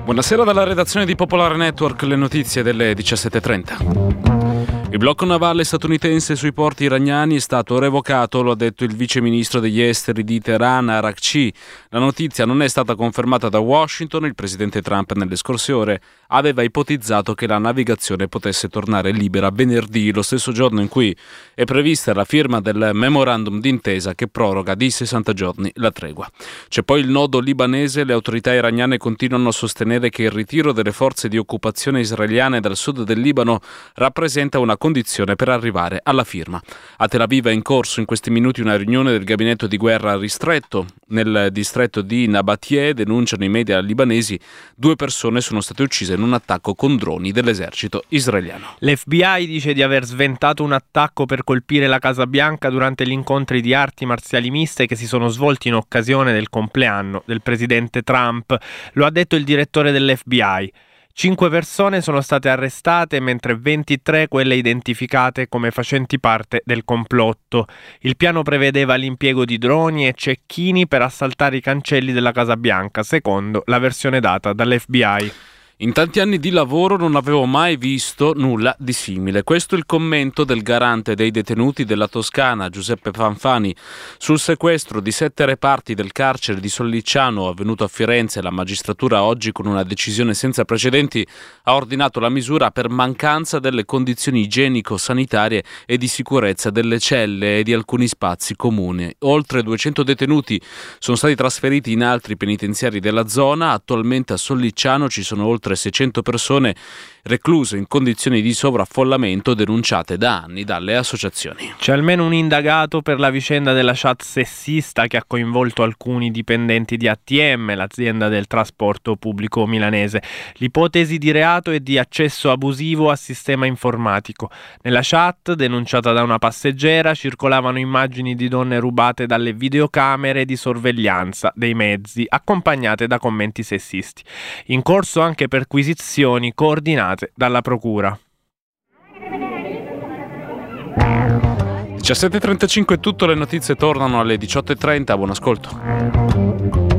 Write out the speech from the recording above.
Buonasera dalla redazione di Popolare Network, le notizie delle 17:30. Il blocco navale statunitense sui porti iraniani è stato revocato, lo ha detto il vice ministro degli esteri di Teheran, Arakci. La notizia non è stata confermata da Washington. Il presidente Trump nelle scorse ore aveva ipotizzato che la navigazione potesse tornare libera venerdì, lo stesso giorno in cui è prevista la firma del memorandum d'intesa che proroga di 60 giorni la tregua. C'è poi il nodo libanese. Le autorità iraniane continuano a sostenere che il ritiro delle forze di occupazione israeliane dal sud del Libano rappresenta una condizione per arrivare alla firma. A Tel Aviv è in corso in questi minuti una riunione del gabinetto di guerra ristretto. Nel distretto di Nabatie, denunciano i media libanesi, 2 persone sono state uccise in un attacco con droni dell'esercito israeliano. L'FBI dice di aver sventato un attacco per colpire la Casa Bianca durante gli incontri di arti marziali miste che si sono svolti in occasione del compleanno del presidente Trump. Lo ha detto il direttore dell'FBI. 5 persone sono state arrestate, mentre 23 quelle identificate come facenti parte del complotto. Il piano prevedeva l'impiego di droni e cecchini per assaltare i cancelli della Casa Bianca, secondo la versione data dall'FBI. In tanti anni di lavoro non avevo mai visto nulla di simile. Questo è il commento del garante dei detenuti della Toscana, Giuseppe Fanfani, sul sequestro di 7 reparti del carcere di Sollicciano avvenuto a Firenze. La magistratura oggi, con una decisione senza precedenti, ha ordinato la misura per mancanza delle condizioni igienico-sanitarie e di sicurezza delle celle e di alcuni spazi comuni. Oltre 200 detenuti sono stati trasferiti in altri penitenziari della zona. Attualmente a Sollicciano ci sono oltre 600 persone recluse in condizioni di sovraffollamento denunciate da anni dalle associazioni. C'è almeno un indagato per la vicenda della chat sessista che ha coinvolto alcuni dipendenti di ATM, l'azienda del trasporto pubblico milanese. L'ipotesi di reato è di accesso abusivo a sistema informatico. Nella chat, denunciata da una passeggera, circolavano immagini di donne rubate dalle videocamere di sorveglianza dei mezzi, accompagnate da commenti sessisti. In corso anche perquisizioni coordinate dalla procura. 17:35 è tutto, le notizie tornano alle 18:30, buon ascolto.